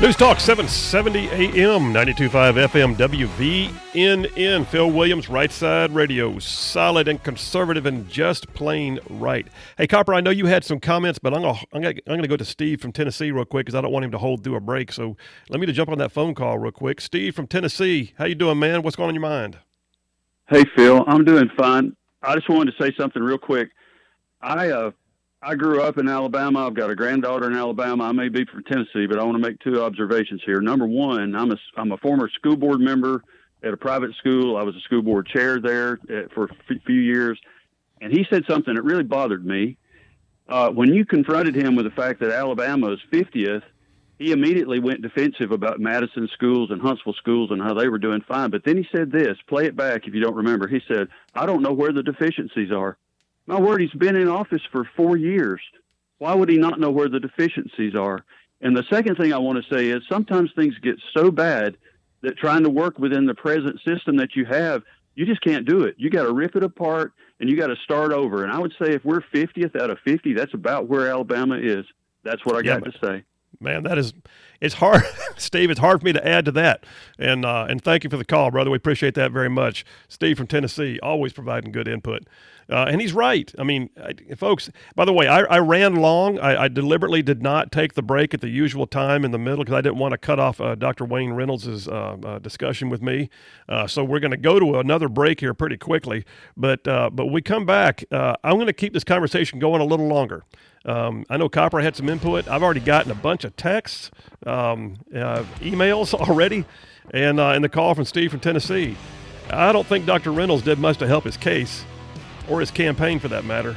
News Talk 770 AM, 92.5 FM, WVNN. Phil Williams, Right Side Radio. Solid and conservative and just plain right. Hey, Copper, I know you had some comments, but I'm gonna go to Steve from Tennessee real quick because I don't want him to hold through a break. So let me to jump on that phone call real quick. Steve from Tennessee, how you doing, man? What's going on in your mind? Hey, Phil, I'm doing fine. I just wanted to say something real quick. I grew up in Alabama. I've got a granddaughter in Alabama. I may be from Tennessee, but I want to make two observations here. Number one, I'm a former school board member at a private school. I was a school board chair there for a few years, and he said something that really bothered me. When you confronted him with the fact that Alabama is 50th, he immediately went defensive about Madison schools and Huntsville schools and how they were doing fine. But then he said this, play it back if you don't remember. He said, I don't know where the deficiencies are. My word, he's been in office for 4 years. Why would he not know where the deficiencies are? And the second thing I want to say is sometimes things get so bad that trying to work within the present system that you have, you just can't do it. You got to rip it apart and you got to start over. And I would say if we're 50th out of 50, that's about where Alabama is. That's what I got to say. Man, it's hard, Steve. It's hard for me to add to that. And thank you for the call, brother. We appreciate that very much. Steve from Tennessee, always providing good input. And he's right. I mean, folks, by the way, I ran long. I deliberately did not take the break at the usual time in the middle because I didn't want to cut off Dr. Wayne Reynolds' discussion with me. So we're going to go to another break here pretty quickly. But when we come back, I'm going to keep this conversation going a little longer. I know Copper had some input. I've already gotten a bunch of texts, emails already, and the call from Steve from Tennessee. I don't think Dr. Reynolds did much to help his case, or his campaign for that matter.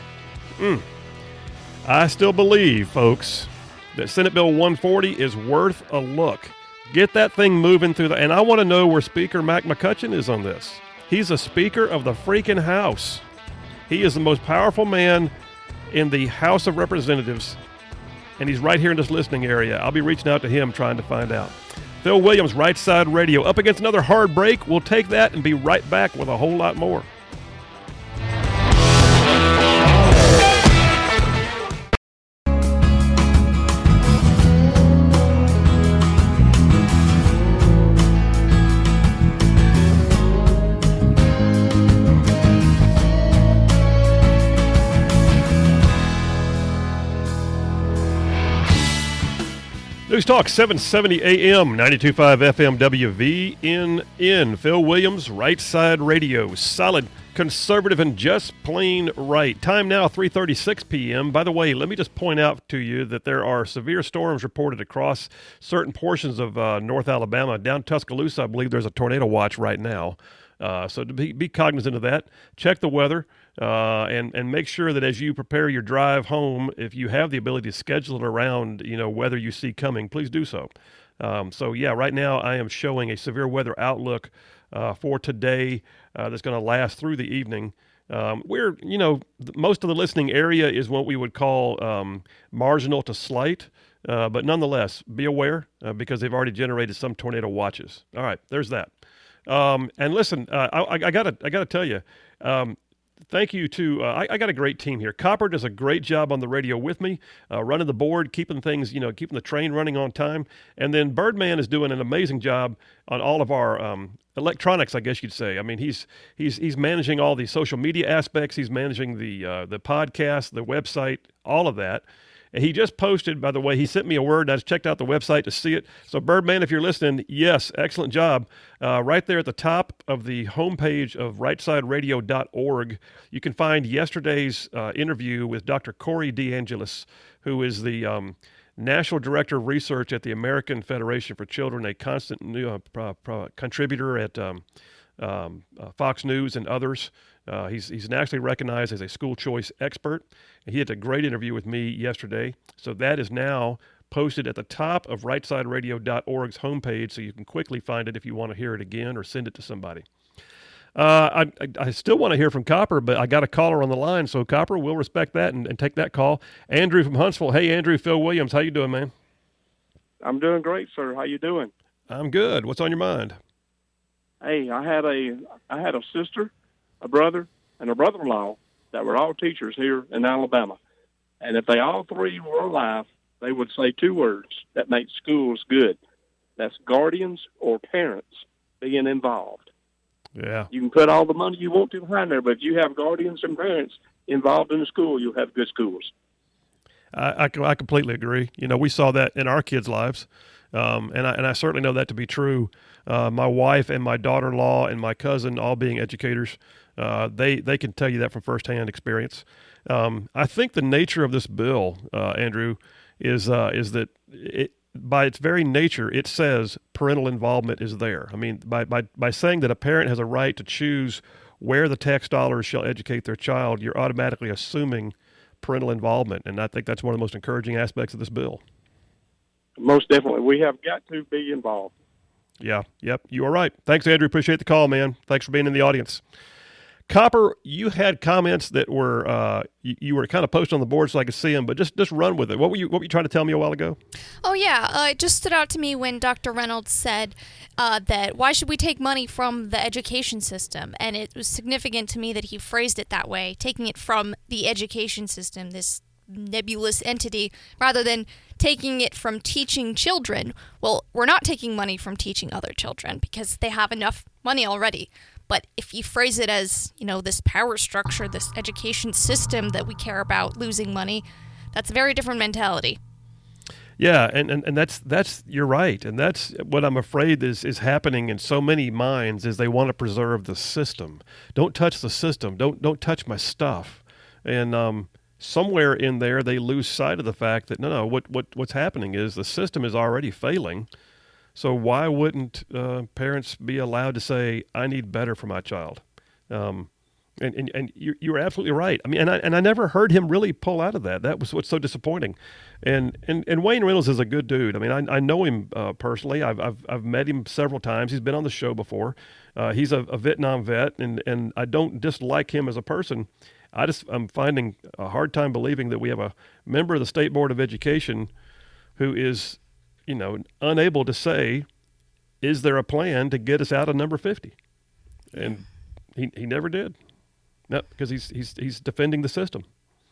I still believe, folks, that Senate Bill 140 is worth a look. Get that thing moving through and I want to know where Speaker Mac McCutcheon is on this. He's a Speaker of the freaking House. He is the most powerful man in the House of Representatives, and he's right here in this listening area. I'll be reaching out to him trying to find out. Phil Williams, Right Side Radio. Up against another hard break. We'll take that and be right back with a whole lot more. News Talk 770 AM, 92.5 FM, WVNN. Phil Williams, Right Side Radio. Solid, conservative, and just plain right. Time now, 3:36 p.m. By the way, let me just point out to you that there are severe storms reported across certain portions of North Alabama. Down Tuscaloosa, I believe there's a tornado watch right now. So to be cognizant of that. Check the weather. And make sure that as you prepare your drive home, if you have the ability to schedule it around, weather you see coming, please do so. Right now I am showing a severe weather outlook for today that's going to last through the evening. Most of the listening area is what we would call marginal to slight, but nonetheless, be aware because they've already generated some tornado watches. All right, there's that. And listen, I gotta tell you. Thank you to, I got a great team here. Copper does a great job on the radio with me, running the board, keeping things, keeping the train running on time. And then Birdman is doing an amazing job on all of our electronics, I guess you'd say. I mean, he's managing all the social media aspects. He's managing the podcast, the website, all of that. And he just posted, by the way, he sent me a word. I just checked out the website to see it. So, Birdman, if you're listening, yes, excellent job. Right there at the top of the homepage of rightsideradio.org, you can find yesterday's interview with Dr. Corey DeAngelis, who is the National Director of Research at the American Federation for Children, a constant contributor at Fox News and others. He's nationally recognized as a school choice expert. He had a great interview with me yesterday. So that is now posted at the top of rightsideradio.org's homepage, so you can quickly find it if you want to hear it again or send it to somebody. I still want to hear from Copper, but I got a caller on the line, so Copper, we'll respect that and take that call. Andrew from Huntsville. Hey, Andrew, Phil Williams, how you doing, man? I'm doing great, sir. How you doing? I'm good. What's on your mind? Hey, I had a sister, a brother, and a brother-in-law that were all teachers here in Alabama. And if they all three were alive, they would say two words that make schools good. That's guardians or parents being involved. Yeah. You can put all the money you want to behind there, but if you have guardians and parents involved in the school, you'll have good schools. I completely agree. You know, we saw that in our kids' lives, and I certainly know that to be true. My wife and my daughter-in-law and my cousin, all being educators, they can tell you that from firsthand experience. I think the nature of this bill, Andrew, is that by its very nature, it says parental involvement is there. I mean, by saying that a parent has a right to choose where the tax dollars shall educate their child, you're automatically assuming parental involvement, and I think that's one of the most encouraging aspects of this bill. Most definitely. We have got to be involved. Yeah, yep, you are right. Thanks, Andrew. Appreciate the call, man. Thanks for being in the audience. Copper, you had comments that were you were kind of posted on the board so I could see them, but just run with it. What were you trying to tell me a while ago? Oh yeah, it just stood out to me when Dr. Reynolds said that why should we take money from the education system, and it was significant to me that he phrased it that way, taking it from the education system, this nebulous entity, rather than taking it from teaching children. Well, we're not taking money from teaching other children because they have enough money already. But if you phrase it as, you know, this power structure, this education system that we care about losing money, that's a very different mentality. Yeah, and that's you're right, and that's what I'm afraid is happening in so many minds is they want to preserve the system. Don't touch the system. Don't touch my stuff. And somewhere in there they lose sight of the fact that no, what's happening is the system is already failing. So why wouldn't parents be allowed to say, I need better for my child? And you're absolutely right. I mean, and I never heard him really pull out of that. That was what's so disappointing. And Wayne Reynolds is a good dude. I mean, I know him personally. I've met him several times. He's been on the show before. He's a Vietnam vet, and I don't dislike him as a person. I'm finding a hard time believing that we have a member of the State Board of Education who is, you know, unable to say, is there a plan to get us out of number 50? And he never did. No, because he's defending the system.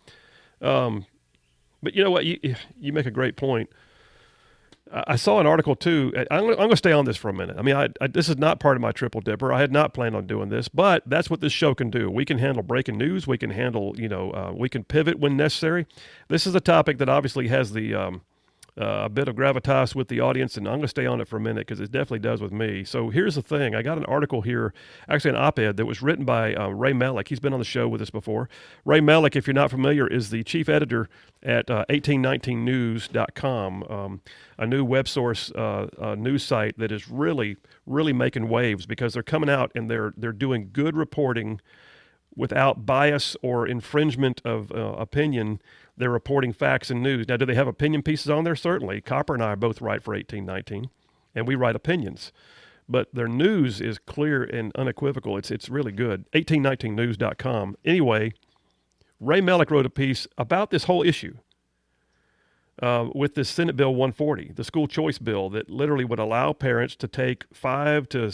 But you know what? You make a great point. I saw an article too. I'm going to stay on this for a minute. I mean, this is not part of my triple dipper. I had not planned on doing this, but that's what this show can do. We can handle breaking news. We can handle, we can pivot when necessary. This is a topic that obviously has a bit of gravitas with the audience, and I'm going to stay on it for a minute because it definitely does with me. So here's the thing. I got an article here, actually an op-ed that was written by Ray Melick. He's been on the show with us before. Ray Melick, if you're not familiar, is the chief editor at 1819news.com, a new web source news site that is really, really making waves because they're coming out and they're doing good reporting without bias or infringement of opinion. They're reporting facts and news. Now, do they have opinion pieces on there? Certainly. Copper and I both write for 1819, and we write opinions. But their news is clear and unequivocal. It's really good. 1819news.com. Anyway, Ray Melick wrote a piece about this whole issue with this Senate Bill 140, the school choice bill that literally would allow parents to take $5,000 to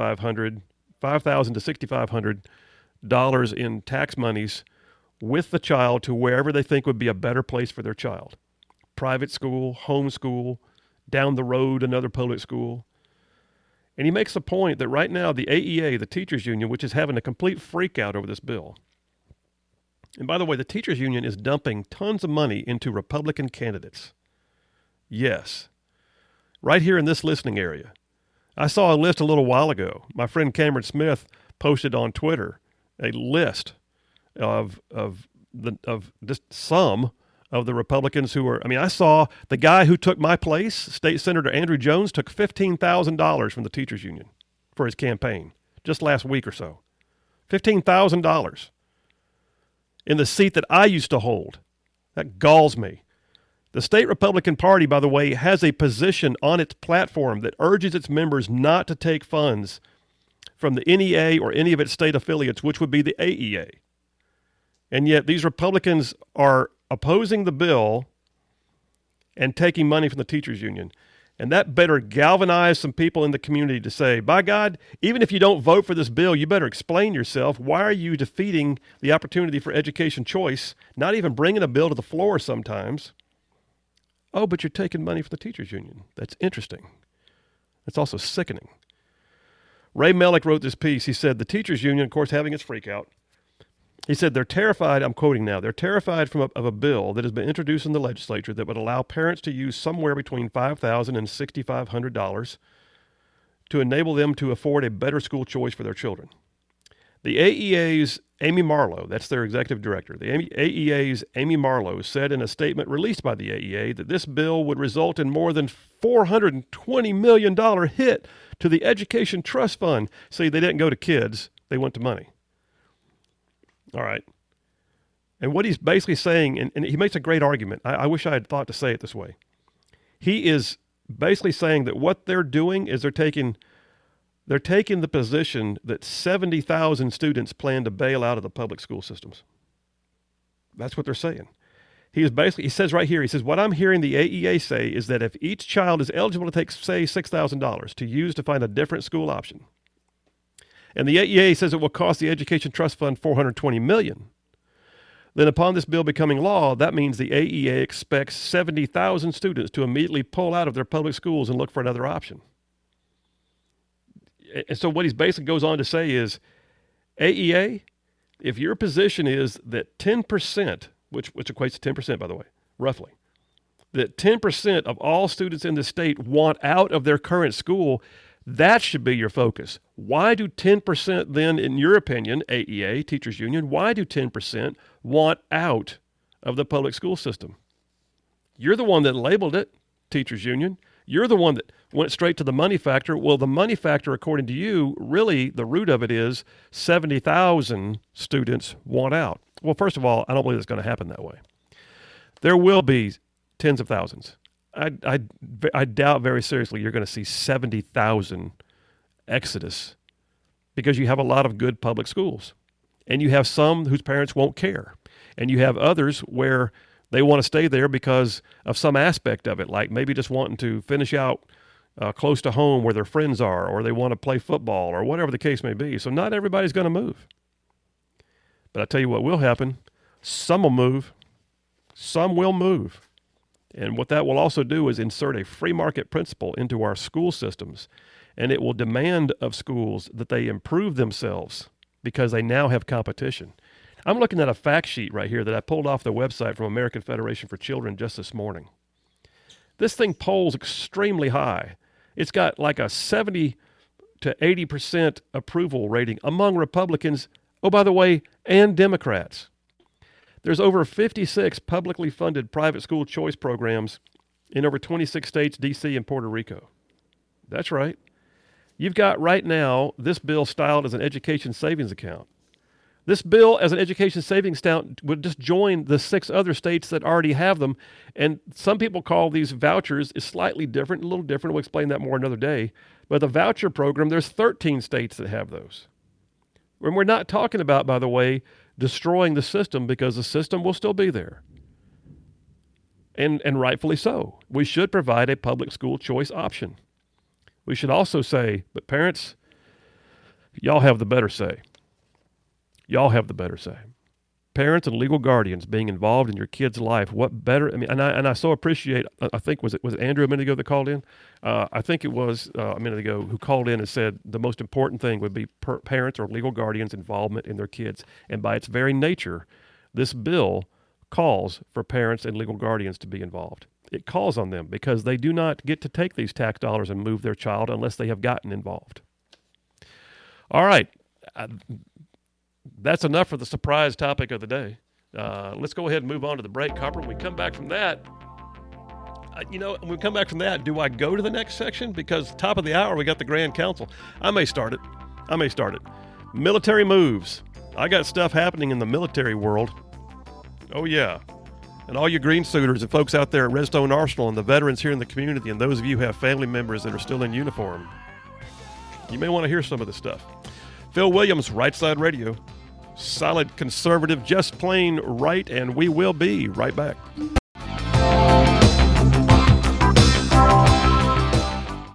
$6,500 in tax monies with the child to wherever they think would be a better place for their child. Private school, homeschool, down the road, another public school. And he makes the point that right now the AEA, the teachers union, which is having a complete freak out over this bill. And by the way, the teachers union is dumping tons of money into Republican candidates. Yes. Right here in this listening area. I saw a list a little while ago. My friend Cameron Smith posted on Twitter a list of just some of the Republicans who are, I mean, I saw the guy who took my place, State Senator Andrew Jones, took $15,000 from the teachers union for his campaign just last week or so. $15,000 in the seat that I used to hold. That galls me. The state Republican Party, by the way, has a position on its platform that urges its members not to take funds from the NEA or any of its state affiliates, which would be the AEA. And yet these Republicans are opposing the bill and taking money from the teachers union. And that better galvanize some people in the community to say, by God, even if you don't vote for this bill, you better explain yourself. Why are you defeating the opportunity for education choice, not even bringing a bill to the floor sometimes? Oh, but you're taking money from the teachers union. That's interesting. It's also sickening. Ray Mellick wrote this piece. He said, the teachers union, of course, having its freak out. He said they're terrified, I'm quoting now, they're terrified of a bill that has been introduced in the legislature that would allow parents to use somewhere between $5,000 and $6,500 to enable them to afford a better school choice for their children. The AEA's Amy Marlowe, that's their executive director, the AEA's Amy Marlowe said in a statement released by the AEA that this bill would result in more than $420 million hit to the Education Trust Fund. See, they didn't go to kids, they went to money. All right. And what he's basically saying, and he makes a great argument. I wish I had thought to say it this way. He is basically saying that what they're doing is they're taking the position that 70,000 students plan to bail out of the public school systems. That's what they're saying. He says right here, he says, what I'm hearing the AEA say is that if each child is eligible to take, say, $6,000 to use to find a different school option, and the AEA says it will cost the Education Trust Fund $420 million, then upon this bill becoming law, that means the AEA expects 70,000 students to immediately pull out of their public schools and look for another option. And so what he basically goes on to say is, AEA, if your position is that 10%, which equates to 10%, by the way, roughly, that 10% of all students in the state want out of their current school, that should be your focus. Why do 10% then, in your opinion, AEA, Teachers Union, why do 10% want out of the public school system? You're the one that labeled it, Teachers Union. You're the one that went straight to the money factor. Well, the money factor, according to you, really the root of it is 70,000 students want out. Well, first of all, I don't believe it's going to happen that way. There will be tens of thousands. I doubt very seriously you're going to see 70,000 exodus because you have a lot of good public schools. And you have some whose parents won't care. And you have others where they want to stay there because of some aspect of it, like maybe just wanting to finish out close to home where their friends are, or they want to play football, or whatever the case may be. So not everybody's going to move. But I tell you what will happen. Some will move. Some will move. And what that will also do is insert a free market principle into our school systems. And it will demand of schools that they improve themselves because they now have competition. I'm looking at a fact sheet right here that I pulled off the website from American Federation for Children just this morning. This thing polls extremely high. It's got like a 70 to 80% approval rating among Republicans, oh, by the way, and Democrats. There's over 56 publicly funded private school choice programs in over 26 states, D.C., and Puerto Rico. That's right. You've got right now this bill styled as an education savings account. This bill as an education savings account would just join the 6 other states that already have them. And some people call these vouchers is slightly different, a little different. We'll explain that more another day. But the voucher program, there's 13 states that have those. And we're not talking about, by the way, destroying the system, because the system will still be there. And rightfully so. We should provide a public school choice option. We should also say, but parents, y'all have the better say. Y'all have the better say. Parents and legal guardians being involved in your kid's life, what better? I mean, and I so appreciate, I think, was it Andrew a minute ago that called in? I think it was a minute ago who called in and said the most important thing would be parents or legal guardians' involvement in their kids. And by its very nature, this bill calls for parents and legal guardians to be involved. It calls on them because they do not get to take these tax dollars and move their child unless they have gotten involved. All right. That's enough for the surprise topic of the day. Let's go ahead and move on to the break, Copper. When we come back from that, when we come back from that, do I go to the next section? Because top of the hour, we got the Grand Council. I may start it. Military moves. I got stuff happening in the military world. Oh, yeah. And all you green suiters and folks out there at Redstone Arsenal and the veterans here in the community and those of you who have family members that are still in uniform, you may want to hear some of this stuff. Phil Williams, Right Side Radio. Solid conservative, just plain right, and we will be right back.